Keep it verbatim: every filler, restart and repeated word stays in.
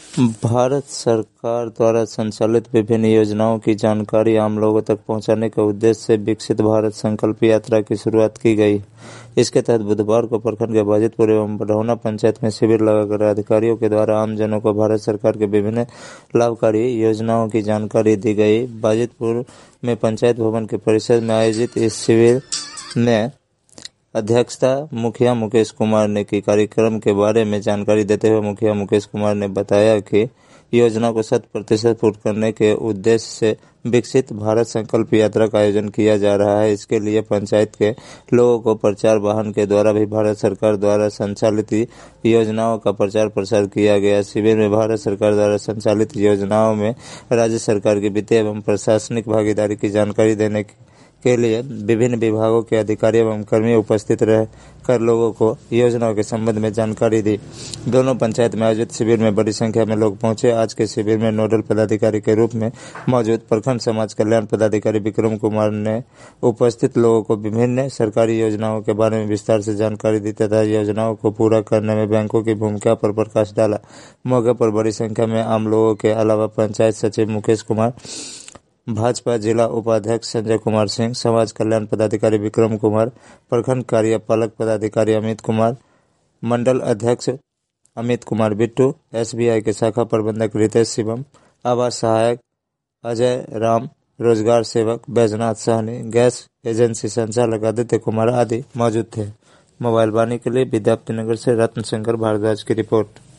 भारत सरकार द्वारा संचालित विभिन्न योजनाओं की जानकारी आम लोगों तक पहुंचाने के उद्देश्य से विकसित भारत संकल्प यात्रा की शुरुआत की गई। इसके तहत बुधवार को प्रखंड के बाजितपुर एवं बढ़ौना पंचायत में शिविर लगाकर अधिकारियों के द्वारा आमजनों को भारत सरकार के विभिन्न लाभकारी योजनाओं की जानकारी दी गई। बाजितपुर में पंचायत भवन के परिसर में आयोजित इस शिविर में अध्यक्षता मुखिया मुकेश कुमार ने की। कार्यक्रम के बारे में जानकारी देते हुए मुखिया मुकेश कुमार ने बताया कि योजना को शत प्रतिशत पूर्ण करने के उद्देश्य से विकसित भारत संकल्प यात्रा का आयोजन किया जा रहा है। इसके लिए पंचायत के लोगों को प्रचार वाहन के द्वारा भी भारत सरकार द्वारा संचालित योजनाओं का प्रचार प्रसार किया गया। शिविर में भारत सरकार द्वारा संचालित योजनाओं में राज्य सरकार की वित्तीय एवं प्रशासनिक भागीदारी की जानकारी देने की के लिए विभिन्न विभागों के अधिकारी एवं कर्मी उपस्थित रह कर लोगों को योजनाओं के संबंध में जानकारी दी। दोनों पंचायत में आयोजित शिविर में बड़ी संख्या में लोग पहुंचे। आज के शिविर में नोडल पदाधिकारी के रूप में मौजूद प्रखंड समाज कल्याण पदाधिकारी विक्रम कुमार ने उपस्थित लोगों को विभिन्न सरकारी योजनाओं के बारे में विस्तार से जानकारी दी तथा योजनाओं को पूरा करने में बैंकों की भूमिका पर प्रकाश डाला। मौके पर बड़ी संख्या में आम लोगों के अलावा पंचायत सचिव मुकेश कुमार, भाजपा जिला उपाध्यक्ष संजय कुमार सिंह, समाज कल्याण पदाधिकारी विक्रम कुमार, प्रखंड कार्यपालक पदाधिकारी अमित कुमार, मंडल अध्यक्ष अमित कुमार बिट्टू, एसबीआई के शाखा प्रबंधक रितेश शिवम, आवास सहायक अजय राम, रोजगार सेवक बैजनाथ सहनी, गैस एजेंसी संचालक आदित्य कुमार आदि मौजूद थे। मोबाइल वाणी के लिए विद्यापति नगर से रत्न शंकर भारद्वाज की रिपोर्ट।